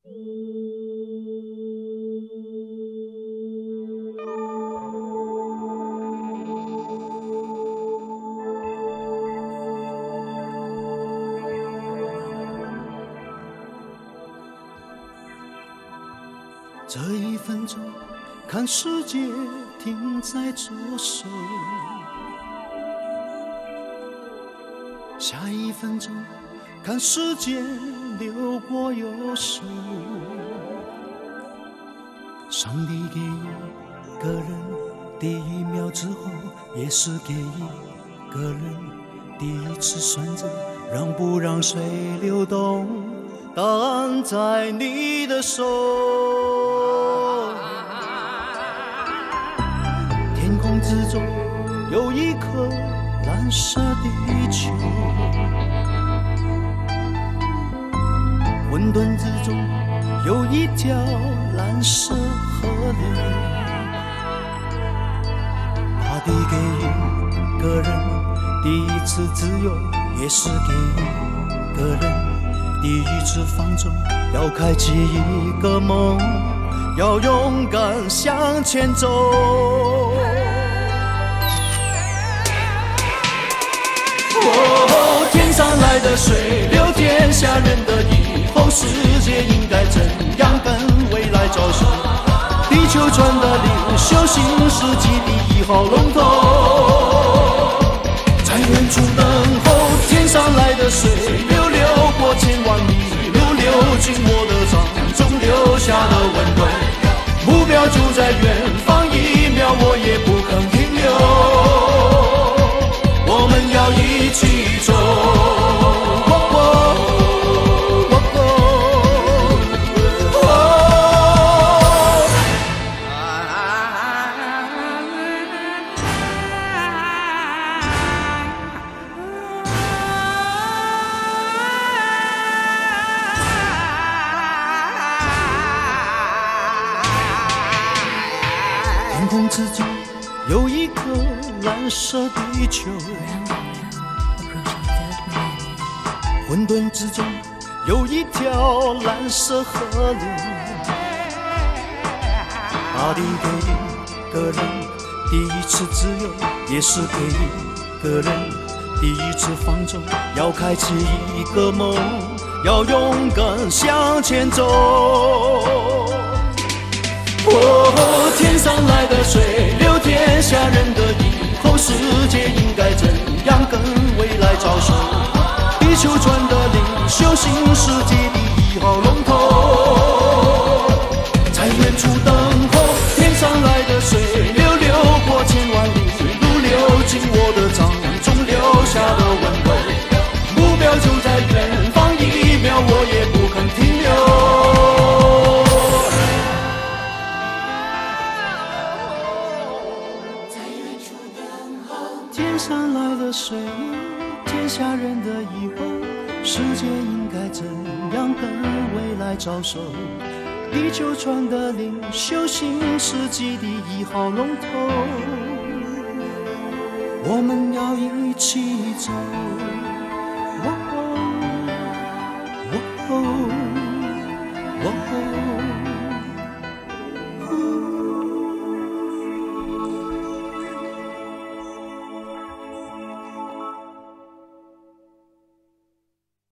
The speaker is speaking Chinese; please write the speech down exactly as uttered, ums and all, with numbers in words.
这一分钟，看世界停在左手；下一分钟，看时间流过右手。上帝给一个人第一秒之后，也是给一个人第一次选择。让不让水流动，答案在你的手。天空之中有一颗蓝色地球，混沌之中有一条蓝色河流。大地给一个人第一次自由，也是给一个人第一次放纵。要开启一个梦，要勇敢向前走。哦，天上来的水流，天下人的以后，世界应该怎样跟未来着手？地球村的领袖，新世纪第一号龙头，在远处等候。天上来的水流，流过千万里路，流进我的掌中，留下的温柔。目标就在远方，一秒我也不肯停留。我们要一起走。天空之中有一颗蓝色地球，混沌之中有一条蓝色河流。大地给一个人第一次自由，也是给一个人第一次放纵。要开启一个梦，要勇敢向前走。哦，天上来的水流，天下人的以后，世界应该怎样跟未来着手？地球村的领袖，新世纪第一号龙头，在远处等候。天上来的水流，流过千万里路，流进我的掌中，留下的温柔。目标就在远方，一秒我也不肯停留。天上来的水，天下人的以后，世界应该怎样跟未来着手？地球村的领袖，新世纪第一号龙头，我们要一起走。